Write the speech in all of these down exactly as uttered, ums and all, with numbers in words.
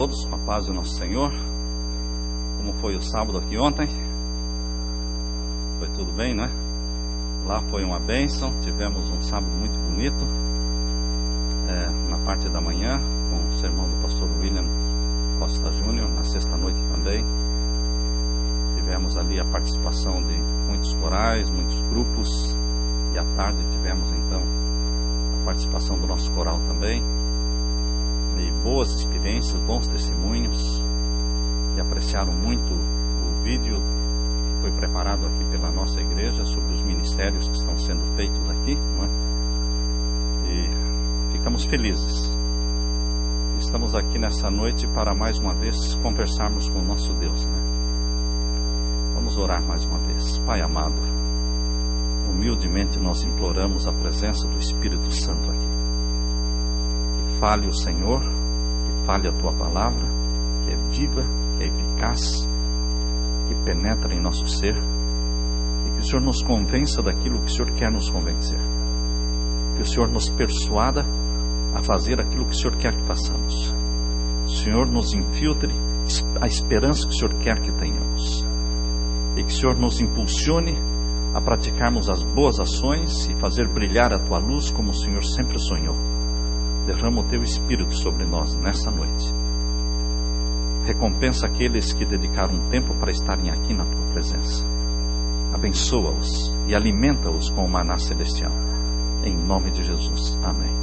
Todos com a paz do nosso Senhor. Como foi o sábado aqui ontem? Foi tudo bem, né? Lá foi uma bênção. Tivemos um sábado muito bonito, é, na parte da manhã, com o sermão do pastor William Costa Júnior. Na sexta-noite também tivemos ali a participação de muitos corais, muitos grupos. E à tarde tivemos então a participação do nosso coral também. E boas experiências, bons testemunhos, e apreciaram muito o vídeo que foi preparado aqui pela nossa igreja sobre os ministérios que estão sendo feitos aqui, não é? E ficamos felizes. Estamos aqui nessa noite para mais uma vez conversarmos com o nosso Deus, né? Vamos orar mais uma vez. Pai amado, humildemente nós imploramos a presença do Espírito Santo aqui. Fale o Senhor, que fale a Tua palavra, que é viva, que é eficaz, que penetra em nosso ser, e que o Senhor nos convença daquilo que o Senhor quer nos convencer, que o Senhor nos persuada a fazer aquilo que o Senhor quer que façamos. O Senhor nos infiltre a esperança que o Senhor quer que tenhamos, e que o Senhor nos impulsione a praticarmos as boas ações e fazer brilhar a Tua luz como o Senhor sempre sonhou. Derrama o Teu Espírito sobre nós nessa noite. Recompensa aqueles que dedicaram um tempo para estarem aqui na Tua presença. Abençoa-os e alimenta-os com o maná celestial. Em nome de Jesus. Amém.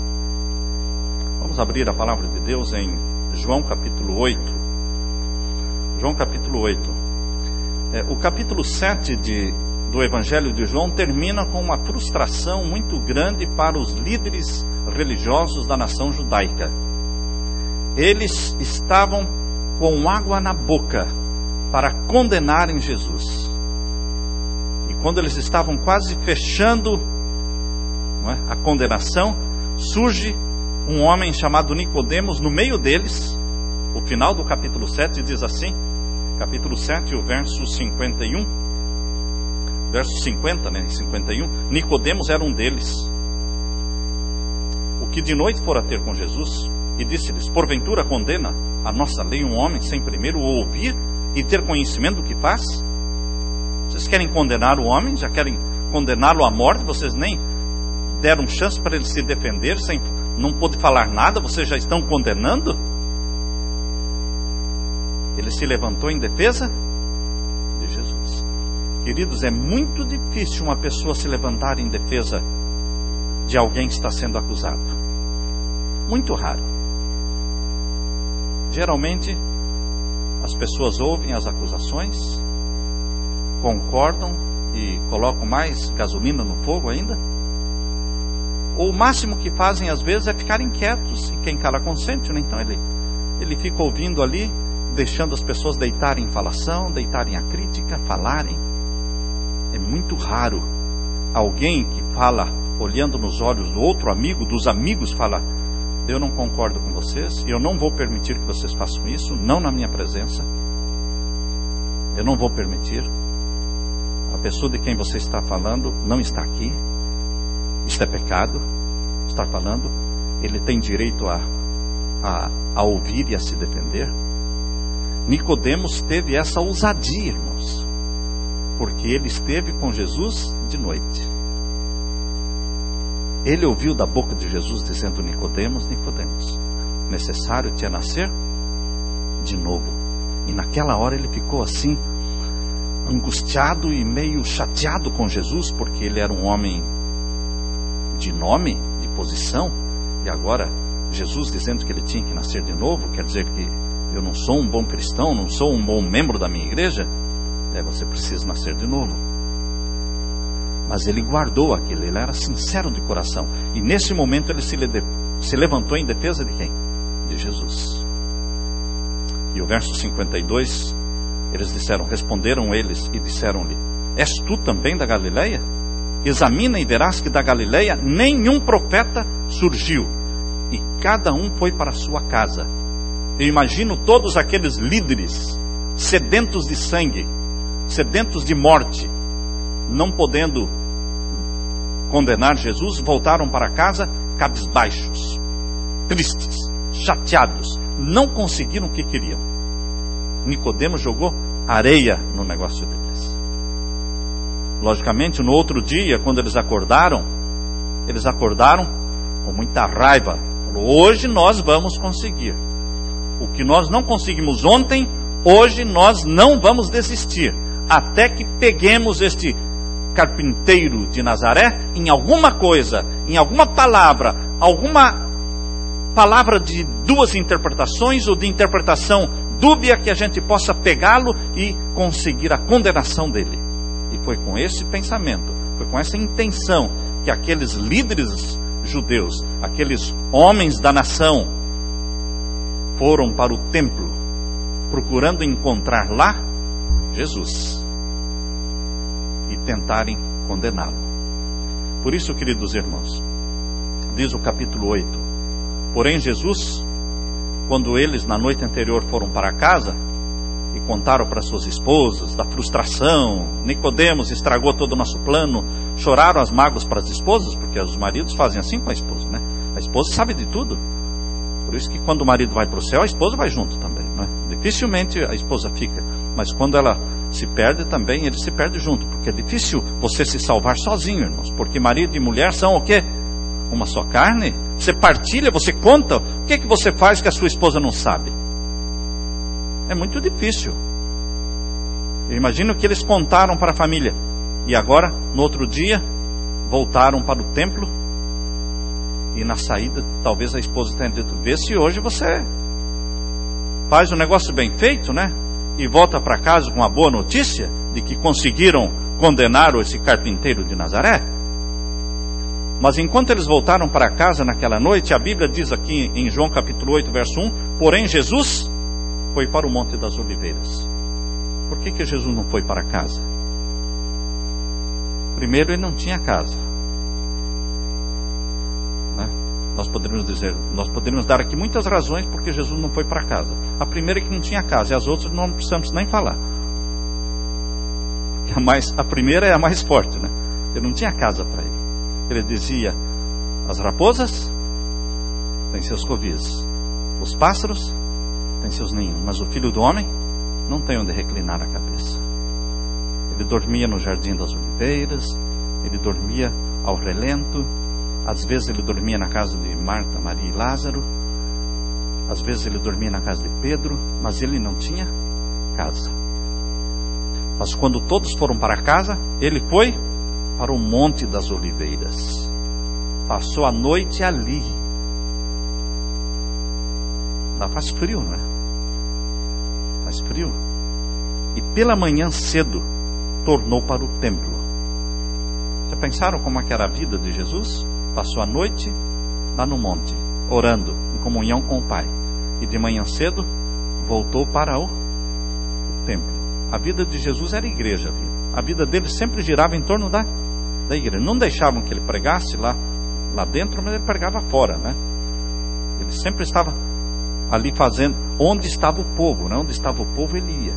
Vamos abrir a palavra de Deus em João capítulo oito. João capítulo oito. É, o capítulo sete de, do Evangelho de João termina com uma frustração muito grande para os líderes religiosos da nação judaica. Eles estavam com água na boca para condenarem Jesus. E quando eles estavam quase fechando, não é, a condenação, surge um homem chamado Nicodemos no meio deles. O final do capítulo sete diz assim, capítulo sete, o verso cinquenta e um, verso cinquenta, né, cinquenta e um, Nicodemos era um deles, que de noite fora ter com Jesus, e disse-lhes: porventura condena a nossa lei um homem sem primeiro o ouvir e ter conhecimento do que faz? Vocês querem condenar o homem? Já querem condená-lo à morte? Vocês nem deram chance para ele se defender, sem, não pôde falar nada, vocês já estão condenando? Ele se levantou em defesa de Jesus. Queridos, é muito difícil uma pessoa se levantar em defesa de alguém que está sendo acusado. Muito raro. Geralmente as pessoas ouvem as acusações, concordam e colocam mais gasolina no fogo ainda, ou o máximo que fazem às vezes é ficarem quietos, e quem cala consente, né? Então ele, ele fica ouvindo ali, deixando as pessoas deitarem em falação, deitarem a crítica, falarem. É muito raro alguém que fala olhando nos olhos do outro amigo, dos amigos, fala: eu não concordo com vocês, eu não vou permitir que vocês façam isso, não na minha presença, eu não vou permitir. A pessoa de quem você está falando não está aqui, isto é pecado, está falando, ele tem direito a, a, a ouvir e a se defender. Nicodemos teve essa ousadia, irmãos, porque ele esteve com Jesus de noite. Ele ouviu da boca de Jesus dizendo: Nicodemos, Nicodemos, necessário te é nascer de novo. E naquela hora ele ficou assim, angustiado e meio chateado com Jesus, porque ele era um homem de nome, de posição, e agora Jesus dizendo que ele tinha que nascer de novo, quer dizer que eu não sou um bom cristão, não sou um bom membro da minha igreja. É, você precisa nascer de novo. Mas ele guardou aquilo, ele era sincero de coração. E nesse momento ele se, le se levantou em defesa de quem? De Jesus. E o verso cinquenta e dois, eles disseram, responderam eles e disseram-lhe: és tu também da Galileia? Examina e verás que da Galileia nenhum profeta surgiu. E cada um foi para a sua casa. Eu imagino todos aqueles líderes sedentos de sangue, sedentos de morte, não podendo condenar Jesus, voltaram para casa cabisbaixos, tristes, chateados, não conseguiram o que queriam. Nicodemos jogou areia no negócio deles. Logicamente, no outro dia, quando eles acordaram, eles acordaram com muita raiva. Hoje nós vamos conseguir. O que nós não conseguimos ontem, hoje nós não vamos desistir. Até que peguemos este carpinteiro de Nazaré em alguma coisa, em alguma palavra, alguma palavra de duas interpretações ou de interpretação dúbia que a gente possa pegá-lo e conseguir a condenação dele. E foi com esse pensamento, foi com essa intenção que aqueles líderes judeus, aqueles homens da nação, foram para o templo, procurando encontrar lá Jesus e tentarem condená-lo. Por isso, queridos irmãos, diz o capítulo oito: porém Jesus, quando eles na noite anterior foram para casa e contaram para suas esposas da frustração, Nicodemos estragou todo o nosso plano, choraram as mágoas para as esposas, porque os maridos fazem assim com a esposa, né? A esposa sabe de tudo. Por isso que quando o marido vai para o céu, a esposa vai junto também, não é? Dificilmente a esposa fica, mas quando ela se perde também, ele se perde junto, porque é difícil você se salvar sozinho, irmãos, porque marido e mulher são o quê? Uma só carne. Você partilha, você conta. O que é que você faz que a sua esposa não sabe? É muito difícil. Eu imagino que eles contaram para a família. E agora, no outro dia, voltaram para o templo. E na saída, talvez a esposa tenha dito: vê se hoje você faz um negócio bem feito, né? E volta para casa com uma boa notícia de que conseguiram condenar esse carpinteiro de Nazaré. Mas enquanto eles voltaram para casa naquela noite, a Bíblia diz aqui em João capítulo oito, verso um: porém Jesus foi para o Monte das Oliveiras. Por que que Jesus não foi para casa? Primeiro, ele não tinha casa, né? Nós poderíamos dizer, nós poderíamos dar aqui muitas razões porque Jesus não foi para casa. A primeira é que não tinha casa, e as outras não precisamos nem falar. A, mais, a primeira é a mais forte, né? Ele não tinha casa para ele. Ele dizia: as raposas têm seus covis, os pássaros têm seus ninhos, mas o filho do homem não tem onde reclinar a cabeça. Ele dormia no jardim das oliveiras, ele dormia ao relento, às vezes ele dormia na casa de Marta, Maria e Lázaro, às vezes ele dormia na casa de Pedro, mas ele não tinha casa. Mas quando todos foram para casa, ele foi para o Monte das Oliveiras. Passou a noite ali. Lá faz frio, não é? Faz frio. E pela manhã cedo, tornou para o templo. Já pensaram como é que era a vida de Jesus? Passou a noite lá no monte, orando, em comunhão com o Pai. E de manhã cedo, voltou para o, o templo. A vida de Jesus era igreja. A vida dele sempre girava em torno da, da igreja. Não deixavam que ele pregasse lá, lá dentro, mas ele pregava fora, né? Ele sempre estava ali fazendo, onde estava o povo, né? Onde estava o povo ele ia.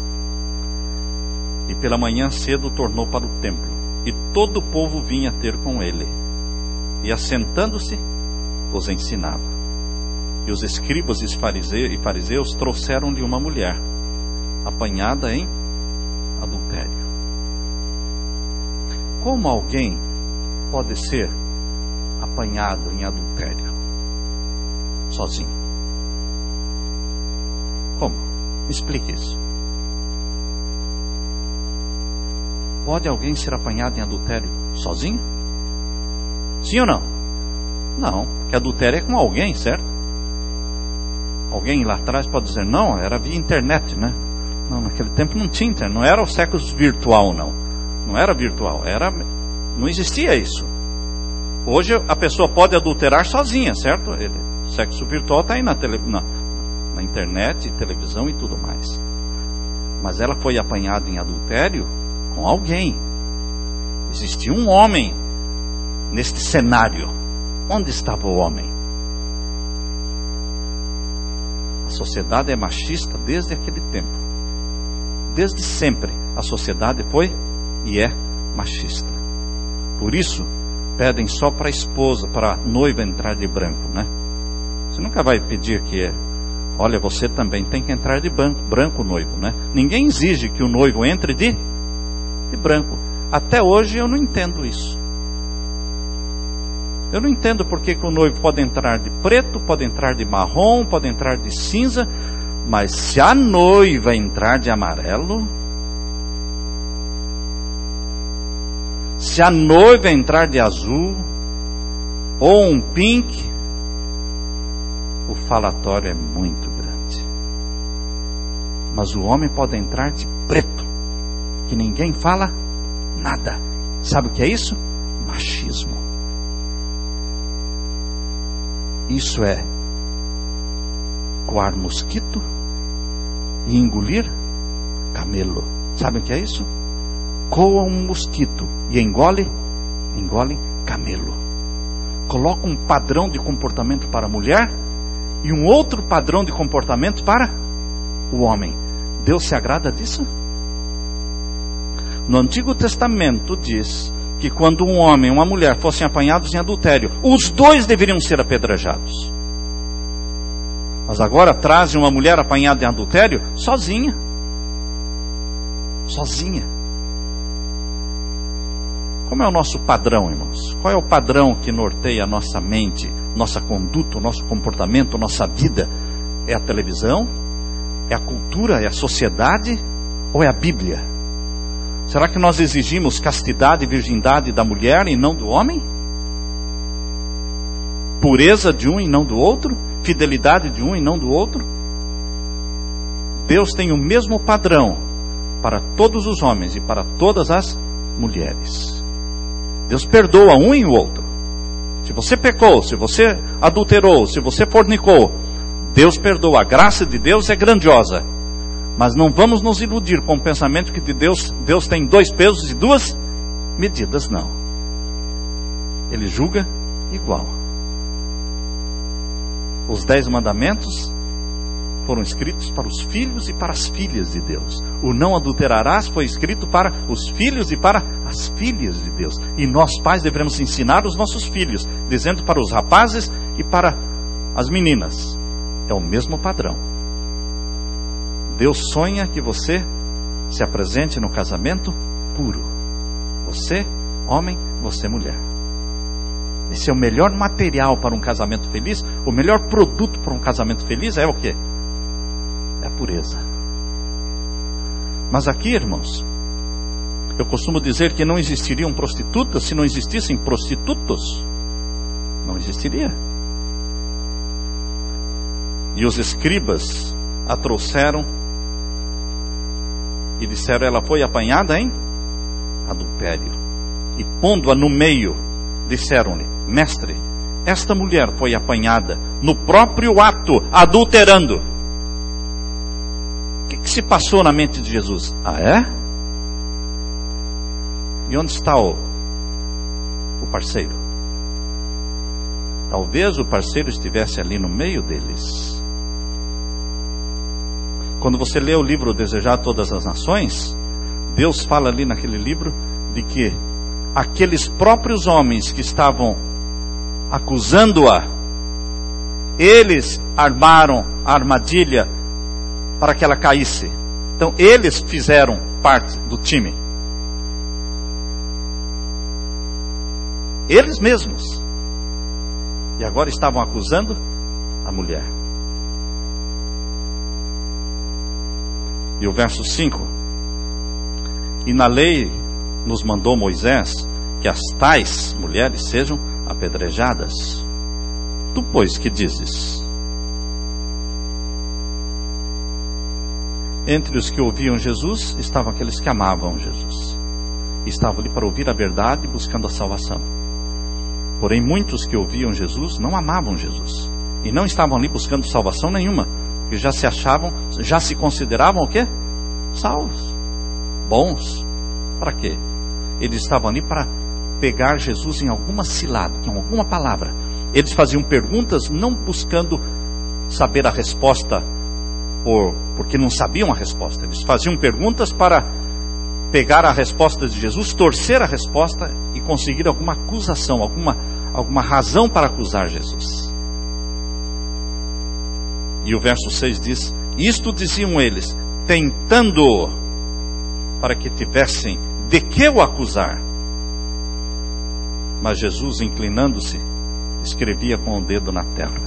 E pela manhã cedo tornou para o templo, e todo o povo vinha ter com ele, e assentando-se os ensinava. E os escribas e fariseus, e fariseus trouxeram-lhe uma mulher apanhada em adultério. Como alguém pode ser apanhado em adultério sozinho? Como? Explique isso. Pode alguém ser apanhado em adultério sozinho? Sim ou não? Não, porque adultério é com alguém, certo? Alguém lá atrás pode dizer: não, era via internet, né? Não, naquele tempo não tinha internet, não era o século virtual, não. Não era virtual, era, não existia isso. Hoje a pessoa pode adulterar sozinha, certo? Ele, o sexo virtual está aí na, tele, na, na internet, televisão e tudo mais. Mas ela foi apanhada em adultério com alguém. Existia um homem neste cenário. Onde estava o homem? A sociedade é machista desde aquele tempo. Desde sempre a sociedade foi e é machista. Por isso pedem só para a esposa, para a noiva entrar de branco, né? Você nunca vai pedir que olha, você também tem que entrar de branco, branco noivo, né? Ninguém exige que o noivo entre de, de branco. Até hoje eu não entendo isso. Eu não entendo porque que o noivo pode entrar de preto, pode entrar de marrom, pode entrar de cinza, mas se a noiva entrar de amarelo, se a noiva entrar de azul ou um pink, o falatório é muito grande. Mas o homem pode entrar de preto, que ninguém fala nada. Sabe o que é isso? Machismo. Isso é coar mosquito e engolir camelo. Sabe o que é isso? Coa um mosquito e engole, engole camelo. Coloca um padrão de comportamento para a mulher e um outro padrão de comportamento para o homem. Deus se agrada disso? No Antigo Testamento diz que quando um homem e uma mulher fossem apanhados em adultério, os dois deveriam ser apedrejados. Mas agora trazem uma mulher apanhada em adultério sozinha. Sozinha. Como é o nosso padrão, irmãos? Qual é o padrão que norteia a nossa mente, nossa conduta, o nosso comportamento, nossa vida? É a televisão? É a cultura? É a sociedade? Ou é a Bíblia? Será que nós exigimos castidade e virgindade da mulher e não do homem? Pureza de um e não do outro? Fidelidade de um e não do outro? Deus tem o mesmo padrão para todos os homens e para todas as mulheres. Deus perdoa um e o outro. Se você pecou, se você adulterou, se você fornicou, Deus perdoa. A graça de Deus é grandiosa. Mas não vamos nos iludir com o pensamento que de Deus, Deus tem dois pesos e duas medidas, não. Ele julga igual. Os dez mandamentos foram escritos para os filhos e para as filhas de Deus. O não adulterarás foi escrito para os filhos e para as filhas de Deus. E nós pais devemos ensinar os nossos filhos, dizendo para os rapazes e para as meninas. É o mesmo padrão. Deus sonha que você se apresente no casamento puro. Você, homem, você, mulher. Esse é o melhor material para um casamento feliz. O melhor produto para um casamento feliz é o quê? É a pureza. Mas aqui, irmãos, eu costumo dizer que não existiriam prostitutas se não existissem prostitutos. Não existiria. E os escribas a trouxeram e disseram, ela foi apanhada em adultério. E pondo-a no meio, disseram-lhe, mestre, esta mulher foi apanhada no próprio ato, adulterando. O que, que se passou na mente de Jesus? Ah, é? E onde está o, o parceiro? Talvez o parceiro estivesse ali no meio deles. Quando você lê o livro Desejar Todas as Nações, Deus fala ali naquele livro de que aqueles próprios homens que estavam acusando-a, eles armaram a armadilha para que ela caísse. Então eles fizeram parte do time. Eles mesmos. E agora estavam acusando a mulher. E o verso cinco. E na lei nos mandou Moisés que as tais mulheres sejam apedrejadas. Tu, pois, que dizes? Entre os que ouviam Jesus estavam aqueles que amavam Jesus. Estavam ali para ouvir a verdade, buscando a salvação. Porém, muitos que ouviam Jesus não amavam Jesus. E não estavam ali buscando salvação nenhuma. Que já se achavam, já se consideravam o quê? Salvos, bons. Para quê? Eles estavam ali para pegar Jesus em alguma cilada, em alguma palavra. Eles faziam perguntas não buscando saber a resposta por, porque não sabiam a resposta. Eles faziam perguntas para pegar a resposta de Jesus, torcer a resposta e conseguir alguma acusação, alguma, alguma razão para acusar Jesus. E o verso seis diz: isto diziam eles, tentando-o, para que tivessem de que o acusar. Mas Jesus, inclinando-se, escrevia com o dedo na terra.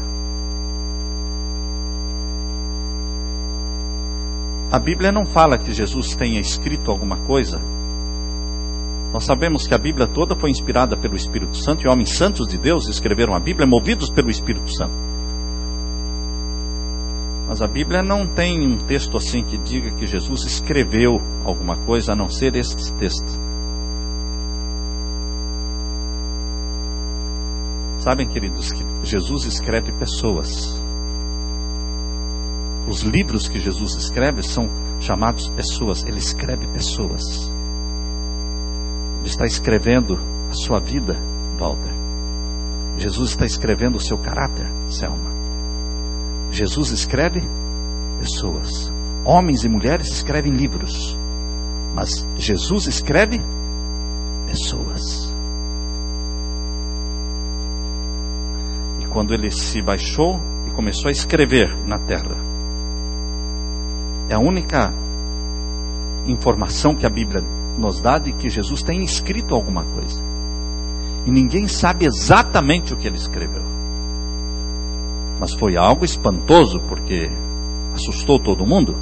A Bíblia não fala que Jesus tenha escrito alguma coisa. Nós sabemos que a Bíblia toda foi inspirada pelo Espírito Santo, e homens santos de Deus escreveram a Bíblia movidos pelo Espírito Santo. Mas a Bíblia não tem um texto assim que diga que Jesus escreveu alguma coisa, a não ser este texto. Sabem, queridos, que Jesus escreve pessoas. Os livros que Jesus escreve são chamados pessoas. Ele escreve pessoas. Ele está escrevendo a sua vida, Walter. Jesus está escrevendo o seu caráter, Selma. Jesus escreve pessoas. Homens e mulheres escrevem livros, mas Jesus escreve pessoas. E quando ele se baixou e começou a escrever na terra, é a única informação que a Bíblia nos dá de que Jesus tem escrito alguma coisa. E ninguém sabe exatamente o que ele escreveu. Mas foi algo espantoso, porque assustou todo mundo.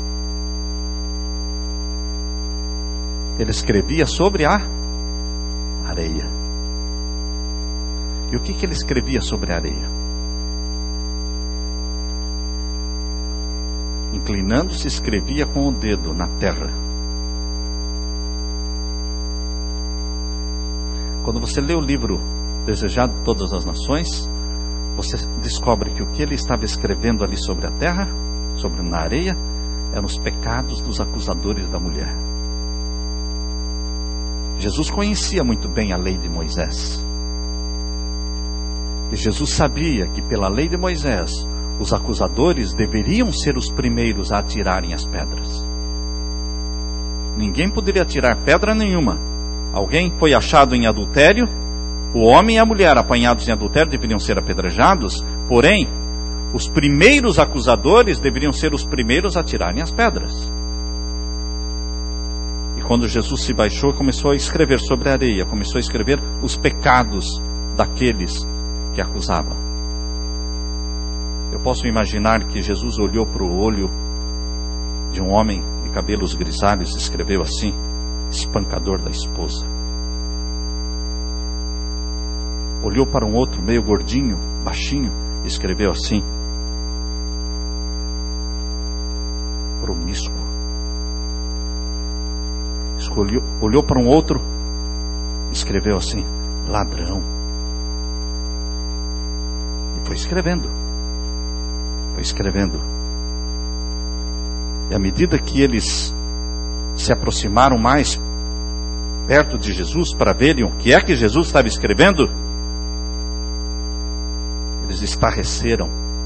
Ele escrevia sobre a areia. E o que, que ele escrevia sobre a areia? Inclinando-se, escrevia com o dedo na terra. Quando você lê o livro Desejado de Todas as Nações, você descobre que o que ele estava escrevendo ali sobre a terra, sobre na areia, eram os pecados dos acusadores da mulher. Jesus conhecia muito bem a lei de Moisés. E Jesus sabia que pela lei de Moisés, os acusadores deveriam ser os primeiros a atirarem as pedras. Ninguém poderia atirar pedra nenhuma. Alguém foi achado em adultério, o homem e a mulher apanhados em adultério deveriam ser apedrejados, porém, os primeiros acusadores deveriam ser os primeiros a tirarem as pedras. E quando Jesus se baixou, começou a escrever sobre a areia, começou a escrever os pecados daqueles que acusavam. Eu posso imaginar que Jesus olhou para o olho de um homem de cabelos grisalhos e escreveu assim: espancador da esposa. Olhou para um outro meio gordinho, baixinho, e escreveu assim: promíscuo. Escolheu, olhou para um outro, escreveu assim: ladrão. E foi escrevendo. Foi escrevendo. E à medida que eles se aproximaram mais perto de Jesus para verem o que é que Jesus estava escrevendo, eles estarreceram,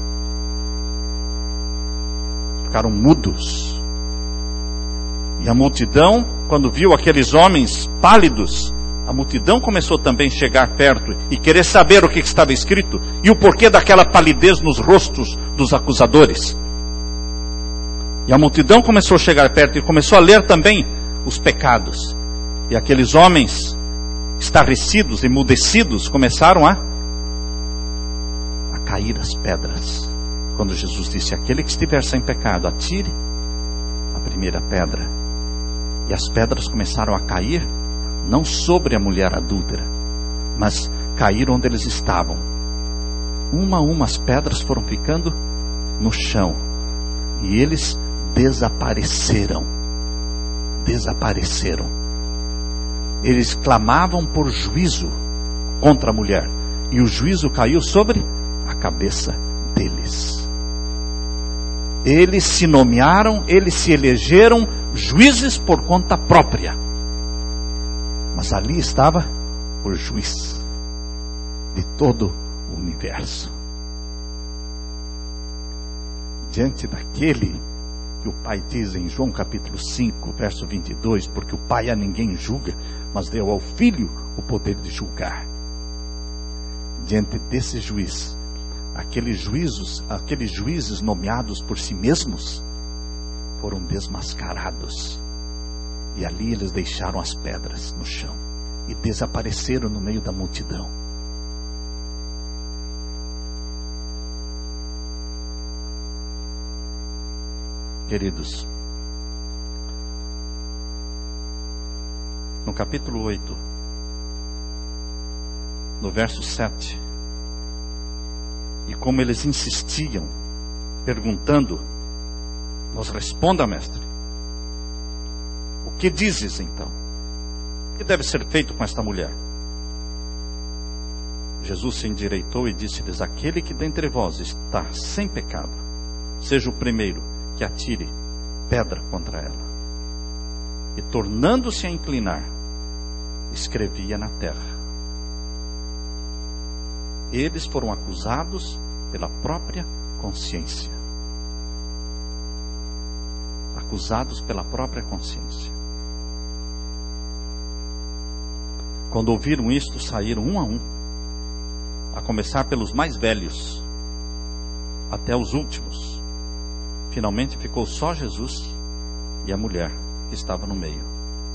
ficaram mudos. E a multidão, quando viu aqueles homens pálidos, a multidão começou também a chegar perto e querer saber o que estava escrito e o porquê daquela palidez nos rostos dos acusadores. E a multidão começou a chegar perto e começou a ler também os pecados. E aqueles homens estarrecidos, emudecidos, começaram a, a cair as pedras. Quando Jesus disse: aquele que estiver sem pecado, atire a primeira pedra. E as pedras começaram a cair, não sobre a mulher adúltera, mas caíram onde eles estavam. Uma a uma as pedras foram ficando no chão. E eles desapareceram. Desapareceram. Eles clamavam por juízo contra a mulher. E o juízo caiu sobre a cabeça deles. Eles se nomearam, eles se elegeram juízes por conta própria. Mas ali estava o juiz de todo o universo. Diante daquele que o Pai diz em João capítulo cinco, verso vinte e dois, porque o Pai a ninguém julga, mas deu ao Filho o poder de julgar. Diante desse juiz, aqueles juízos, aqueles juízes nomeados por si mesmos, foram desmascarados. E ali eles deixaram as pedras no chão e desapareceram no meio da multidão. Queridos, no capítulo oito, no verso sete, e como eles insistiam, perguntando, nos responda, mestre, o que dizes então? O que deve ser feito com esta mulher? Jesus se endireitou e disse-lhes: aquele que dentre vós está sem pecado, seja o primeiro que atire pedra contra ela. E tornando-se a inclinar, escrevia na terra. Eles foram acusados pela própria consciência. Acusados pela própria consciência. Quando ouviram isto, saíram um a um, a começar pelos mais velhos, até os últimos. Finalmente ficou só Jesus e a mulher que estava no meio.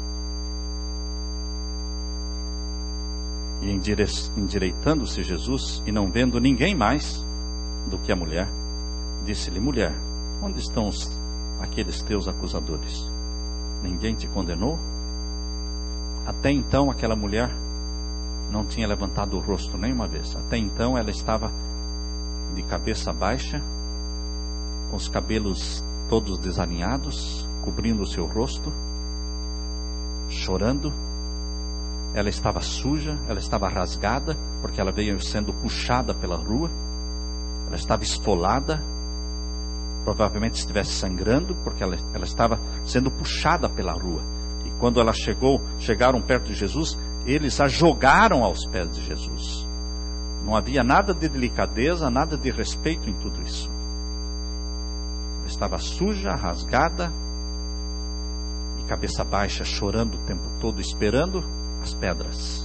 E endireitando-se Jesus, e não vendo ninguém mais do que a mulher, disse-lhe: mulher, onde estão os, aqueles teus acusadores? Ninguém te condenou? Até então aquela mulher não tinha levantado o rosto nenhuma vez. Até então ela estava de cabeça baixa, com os cabelos todos desalinhados, cobrindo o seu rosto, chorando. Ela estava suja, ela estava rasgada, porque ela veio sendo puxada pela rua. Ela estava esfolada, provavelmente estivesse sangrando, porque ela, ela estava sendo puxada pela rua. E quando ela chegou, chegaram perto de Jesus, eles a jogaram aos pés de Jesus. Não havia nada de delicadeza, nada de respeito em tudo isso. Ela estava suja, rasgada, e cabeça baixa, chorando o tempo todo, esperando as pedras.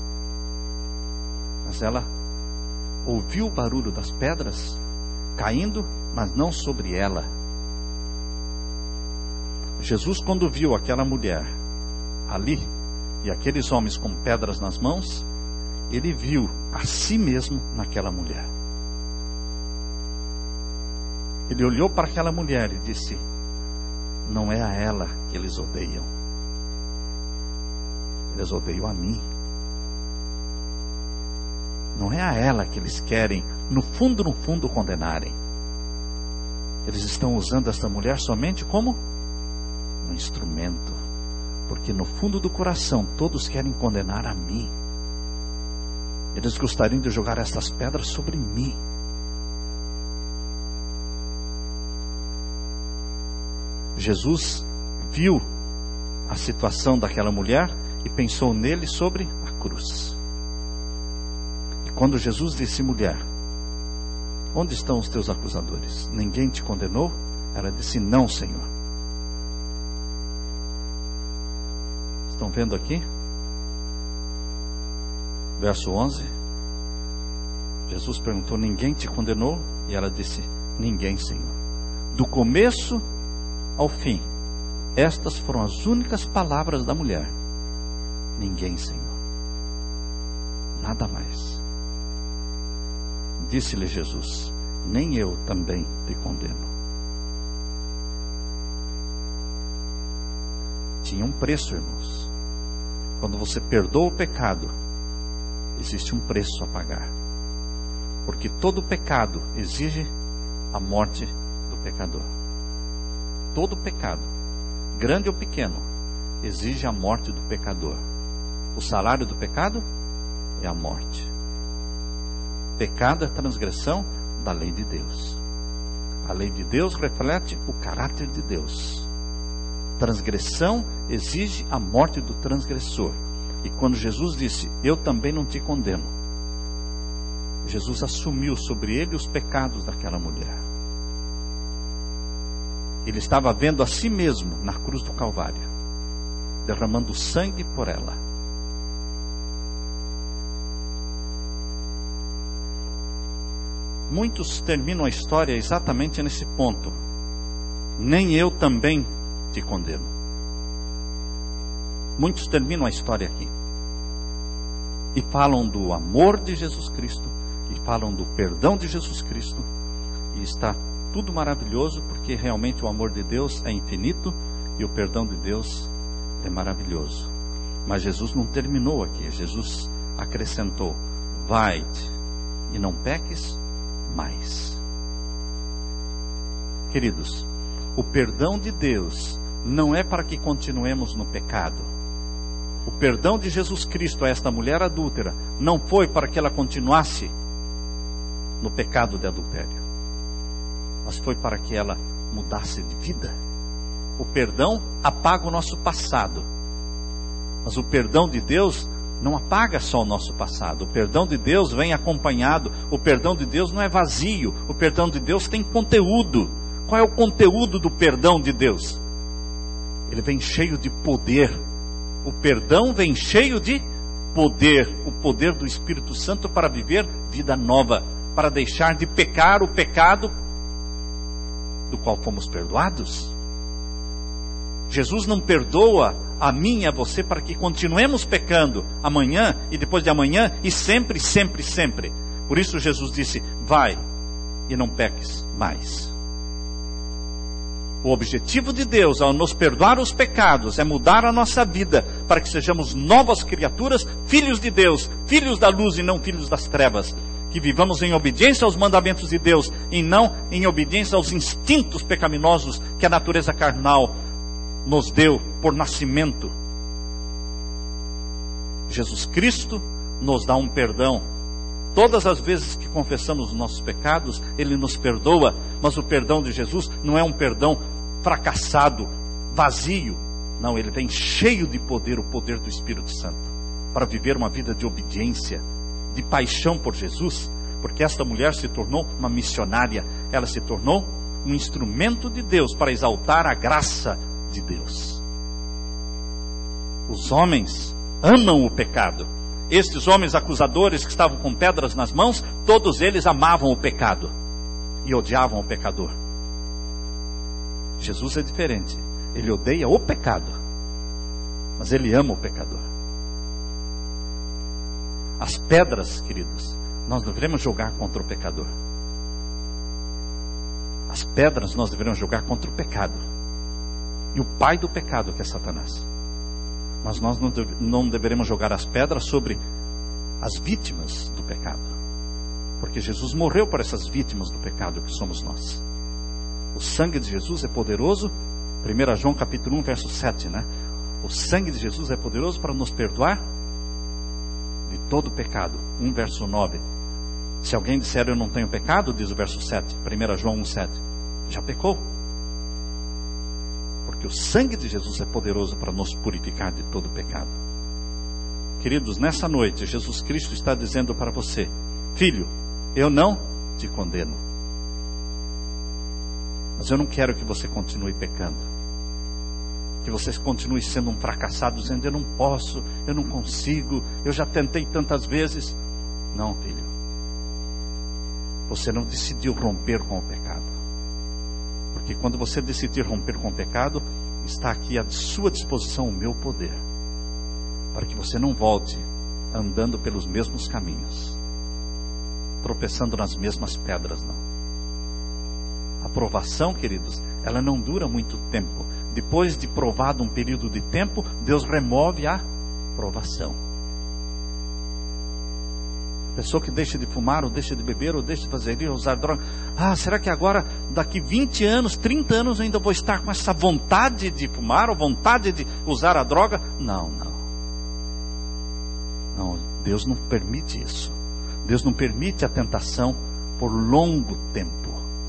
Mas ela ouviu o barulho das pedras caindo, mas não sobre ela. Jesus, quando viu aquela mulher ali e aqueles homens com pedras nas mãos, ele viu a si mesmo naquela mulher. Ele olhou para aquela mulher e disse: não é a ela que eles odeiam, eles odeiam a mim. Não é a ela que eles querem, no fundo, no fundo, condenarem. Eles estão usando esta mulher somente como um instrumento, porque no fundo do coração todos querem condenar a mim. Eles gostariam de jogar estas pedras sobre mim. Jesus viu a situação daquela mulher e pensou nele sobre a cruz. E quando Jesus disse: mulher, onde estão os teus acusadores? Ninguém te condenou? Ela disse: não, Senhor. Estão vendo aqui? Verso onze. Jesus perguntou: ninguém te condenou? E ela disse: ninguém, Senhor. Do começo ao fim, estas foram as únicas palavras da mulher. Ninguém, Senhor. Nada mais. Disse-lhe Jesus: nem eu também te condeno. Tinha um preço, irmãos. Quando você perdoa o pecado, existe um preço a pagar. Porque todo pecado exige a morte do pecador. Todo pecado, grande ou pequeno, exige a morte do pecador. O salário do pecado é a morte. Pecado é transgressão da lei de Deus. A lei de Deus reflete o caráter de Deus. Transgressão exige a morte do transgressor. E quando Jesus disse: eu também não te condeno, Jesus assumiu sobre ele os pecados daquela mulher. Ele estava vendo a si mesmo na cruz do Calvário, derramando sangue por ela. Muitos terminam a história exatamente nesse ponto. Nem eu também te condeno. Muitos terminam a história aqui. E falam do amor de Jesus Cristo. E falam do perdão de Jesus Cristo. E está tudo maravilhoso, porque realmente o amor de Deus é infinito. E o perdão de Deus é maravilhoso. Mas Jesus não terminou aqui. Jesus acrescentou: vai-te e não peques mais. Queridos, o perdão de Deus não é para que continuemos no pecado. O perdão de Jesus Cristo a esta mulher adúltera não foi para que ela continuasse no pecado de adultério, mas foi para que ela mudasse de vida. O perdão apaga o nosso passado, mas o perdão de Deus não apaga só o nosso passado. O perdão de Deus vem acompanhado. O perdão de Deus não é vazio. O perdão de Deus tem conteúdo. Qual é o conteúdo do perdão de Deus? Ele vem cheio de poder. O perdão vem cheio de poder. O poder do Espírito Santo para viver vida nova, para deixar de pecar o pecado do qual fomos perdoados. Jesus não perdoa a mim e a você para que continuemos pecando amanhã e depois de amanhã e sempre, sempre, sempre. Por isso Jesus disse: vai e não peques mais. O objetivo de Deus ao nos perdoar os pecados é mudar a nossa vida para que sejamos novas criaturas, filhos de Deus, filhos da luz e não filhos das trevas. Que vivamos em obediência aos mandamentos de Deus e não em obediência aos instintos pecaminosos que a natureza carnal nos deu por nascimento. Jesus Cristo nos dá um perdão. Todas as vezes que confessamos os nossos pecados, Ele nos perdoa. Mas o perdão de Jesus não é um perdão fracassado, vazio. Não, Ele vem cheio de poder, o poder do Espírito Santo, para viver uma vida de obediência, de paixão por Jesus. Porque esta mulher se tornou uma missionária. Ela se tornou um instrumento de Deus para exaltar a graça de Deus. Os homens amam o pecado. Estes homens acusadores que estavam com pedras nas mãos, todos eles amavam o pecado e odiavam o pecador. Jesus é diferente. Ele odeia o pecado, mas Ele ama o pecador. As pedras, queridos, nós devemos jogar contra o pecador. As pedras nós devemos jogar contra o pecado e o pai do pecado, que é Satanás. Mas nós não, deve, não deveremos jogar as pedras sobre as vítimas do pecado, porque Jesus morreu por essas vítimas do pecado que somos nós. O sangue de Jesus é poderoso. primeiro João capítulo um, verso sete, né? O sangue de Jesus é poderoso para nos perdoar de todo pecado. um verso nove. Se alguém disser eu não tenho pecado, diz o verso sete, primeiro João um, sete, já pecou. Porque o sangue de Jesus é poderoso para nos purificar de todo pecado. Queridos, nessa noite Jesus Cristo está dizendo para você: filho, eu não te condeno, mas eu não quero que você continue pecando, que você continue sendo um fracassado, dizendo eu não posso, eu não consigo, eu já tentei tantas vezes. Não, filho, você não decidiu romper com o pecado. Porque quando você decidir romper com o pecado, está aqui à sua disposição o meu poder, para que você não volte andando pelos mesmos caminhos, tropeçando nas mesmas pedras, não. A provação, queridos, ela não dura muito tempo. Depois de provado um período de tempo, Deus remove a provação. Pessoa que deixa de fumar, ou deixa de beber, ou deixa de fazer isso, usar droga. Ah, será que agora, daqui vinte anos, trinta anos, eu ainda vou estar com essa vontade de fumar, ou vontade de usar a droga? Não, não. Não, Deus não permite isso. Deus não permite a tentação por longo tempo.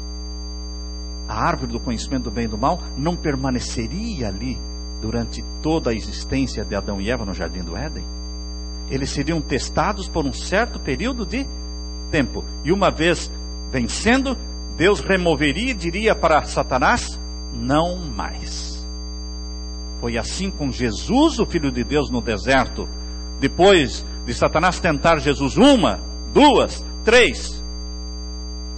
A árvore do conhecimento do bem e do mal não permaneceria ali durante toda a existência de Adão e Eva no jardim do Éden. Eles seriam testados por um certo período de tempo. E uma vez vencendo, Deus removeria e diria para Satanás: não mais. Foi assim com Jesus, o Filho de Deus, no deserto. Depois de Satanás tentar Jesus uma, duas, três,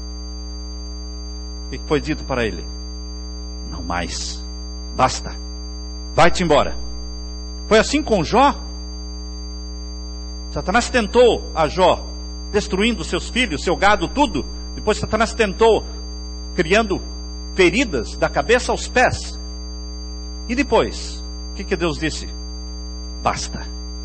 O que foi dito para ele? Não mais. Basta. Vai-te embora. Foi assim com Jó. Satanás tentou a Jó, destruindo seus filhos, seu gado, tudo. Depois Satanás tentou, criando feridas da cabeça aos pés. E depois, o que, que Deus disse? Basta.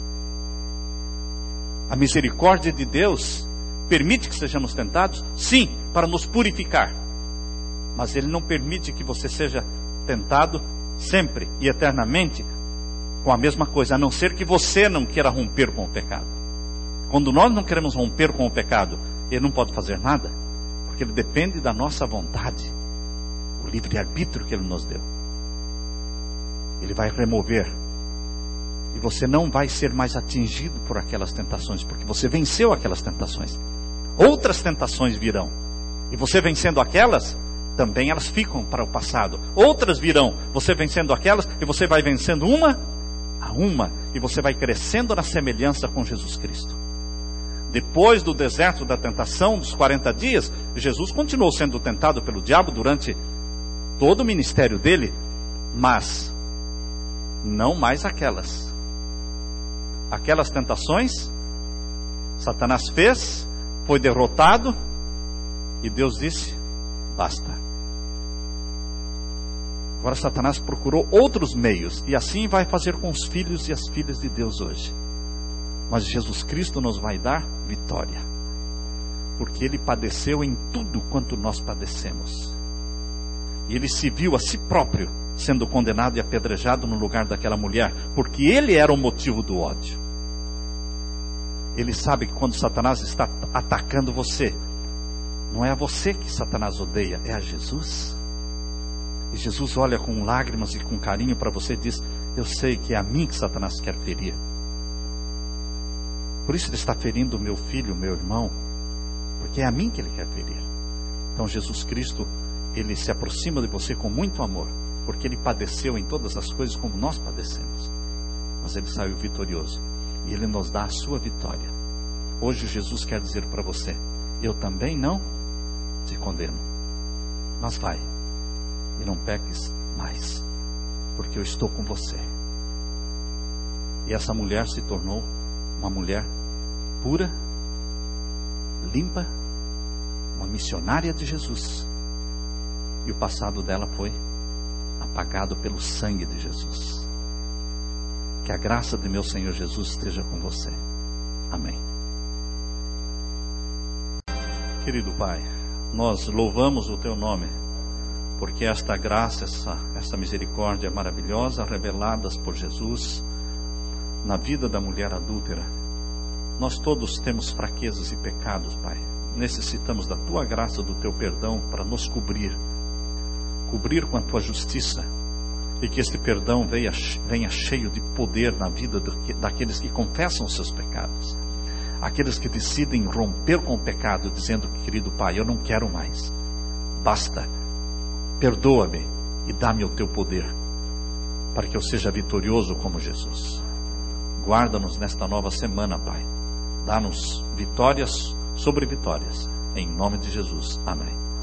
A misericórdia de Deus permite que sejamos tentados? Sim, para nos purificar. Mas Ele não permite que você seja tentado sempre e eternamente com a mesma coisa, a não ser que você não queira romper com o pecado. Quando nós não queremos romper com o pecado, Ele não pode fazer nada, porque Ele depende da nossa vontade, o livre-arbítrio que Ele nos deu. Ele vai remover, e você não vai ser mais atingido por aquelas tentações, porque você venceu aquelas tentações. Outras tentações virão, e você vencendo aquelas, também elas ficam para o passado. Outras virão, você vencendo aquelas, e você vai vencendo uma a uma, e você vai crescendo na semelhança com Jesus Cristo. Depois do deserto da tentação, dos quarenta dias, Jesus continuou sendo tentado pelo diabo durante todo o ministério dele, mas não mais aquelas. Aquelas tentações, Satanás fez, foi derrotado, e Deus disse, basta. Agora Satanás procurou outros meios, e assim vai fazer com os filhos e as filhas de Deus hoje. Mas Jesus Cristo nos vai dar vitória, porque Ele padeceu em tudo quanto nós padecemos. E Ele se viu a si próprio sendo condenado e apedrejado no lugar daquela mulher, porque Ele era o motivo do ódio. Ele sabe que quando Satanás está atacando você, não é a você que Satanás odeia, é a Jesus. E Jesus olha com lágrimas e com carinho para você e diz, eu sei que é a mim que Satanás quer ferir. Por isso Ele está ferindo o meu filho, o meu irmão, porque é a mim que Ele quer ferir. Então Jesus Cristo, Ele se aproxima de você com muito amor, porque Ele padeceu em todas as coisas como nós padecemos. Mas Ele saiu vitorioso, e Ele nos dá a sua vitória. Hoje Jesus quer dizer para você, eu também não te condeno, mas vai, e não peques mais, porque eu estou com você. E essa mulher se tornou uma mulher pura, limpa, uma missionária de Jesus. E o passado dela foi apagado pelo sangue de Jesus. Que a graça de meu Senhor Jesus esteja com você. Amém. Querido Pai, nós louvamos o Teu nome, porque esta graça, essa, essa misericórdia maravilhosa, reveladas por Jesus na vida da mulher adúltera. Nós todos temos fraquezas e pecados, Pai. Necessitamos da Tua graça, do Teu perdão para nos cobrir, cobrir com a Tua justiça, e que este perdão venha, venha cheio de poder na vida do, daqueles que confessam os seus pecados, aqueles que decidem romper com o pecado, dizendo, querido Pai, eu não quero mais, basta, perdoa-me e dá-me o Teu poder, para que eu seja vitorioso como Jesus. Guarda-nos nesta nova semana, Pai. Dá-nos vitórias sobre vitórias. Em nome de Jesus. Amém.